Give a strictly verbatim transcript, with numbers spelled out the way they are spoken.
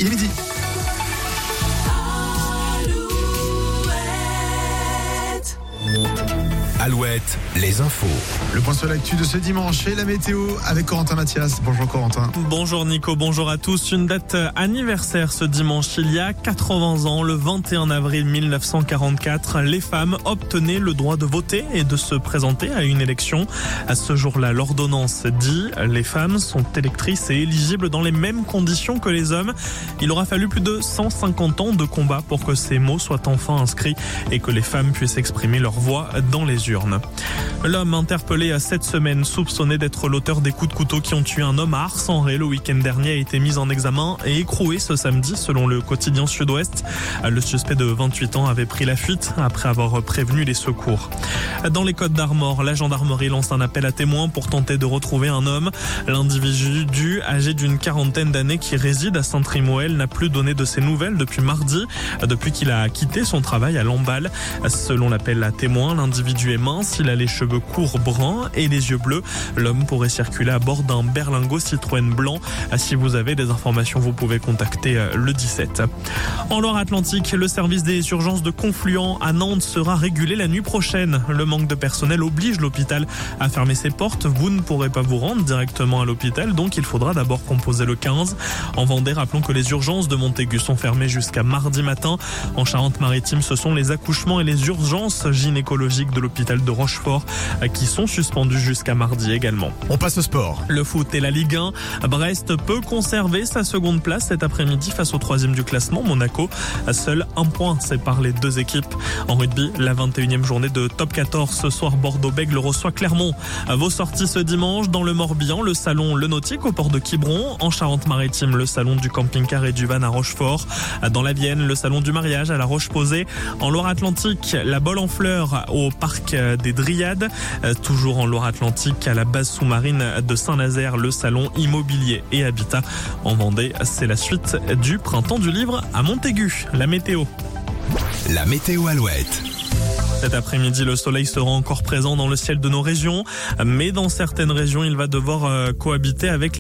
il est midi. Alouette, les infos. Le point sur l'actu de ce dimanche et la météo avec Corentin Mathias. Bonjour Corentin. Bonjour Nico, bonjour à tous. Une date anniversaire ce dimanche. Il y a quatre-vingts ans, le vingt et un avril mille neuf cent quarante-quatre, les femmes obtenaient le droit de voter et de se présenter à une élection. À ce jour-là, l'ordonnance dit les femmes sont électrices et éligibles dans les mêmes conditions que les hommes. Il aura fallu plus de cent cinquante ans de combat pour que ces mots soient enfin inscrits et que les femmes puissent exprimer leur voix dans les urnes. L'homme interpellé à cette semaine, soupçonné d'être l'auteur des coups de couteau qui ont tué un homme à Arcenray le week-end dernier, a été mis en examen et écroué ce samedi selon le quotidien Sud-Ouest. Le suspect de vingt-huit ans avait pris la fuite après avoir prévenu les secours. Dans les Côtes-d'Armor, la gendarmerie lance un appel à témoins pour tenter de retrouver un homme. L'individu âgé d'une quarantaine d'années qui réside à Saint-Trimoël n'a plus donné de ses nouvelles depuis mardi, depuis qu'il a quitté son travail à Lamballe. Selon l'appel à témoins, l'individu est mince, il a les cheveux courts bruns et les yeux bleus. L'homme pourrait circuler à bord d'un berlingot Citroën blanc. Si vous avez des informations, vous pouvez contacter le dix-sept. En Loire-Atlantique, le service des urgences de Confluent à Nantes sera régulé la nuit prochaine. Le manque de personnel oblige l'hôpital à fermer ses portes. Vous ne pourrez pas vous rendre directement à l'hôpital, donc il faudra d'abord composer le quinze. En Vendée, rappelons que les urgences de Montaigu sont fermées jusqu'à mardi matin. En Charente-Maritime, ce sont les accouchements et les urgences gynécologiques de l'hôpital de Rochefort qui sont suspendus jusqu'à mardi également. On passe au sport. Le foot et la Ligue un. Brest peut conserver sa seconde place cet après-midi face au troisième du classement, Monaco. Seul un point sépare les deux équipes. En rugby, la vingt et unième journée de top quatorze. Ce soir, Bordeaux-Bègles reçoit Clermont. Vos sorties ce dimanche dans le Morbihan, le salon Le Nautique au port de Quiberon. En Charente-Maritime, le salon du camping-car et du van à Rochefort. Dans la Vienne, le salon du mariage à la Roche-Posay. En Loire-Atlantique, la Bolle en fleurs au parc des Dryades. Toujours en Loire-Atlantique, à la base sous-marine de Saint-Nazaire, le salon immobilier et habitat. En Vendée, c'est la suite du printemps du livre à Montaigu. La météo. La météo Alouette. Cet après-midi, le soleil sera encore présent dans le ciel de nos régions, mais dans certaines régions, il va devoir cohabiter avec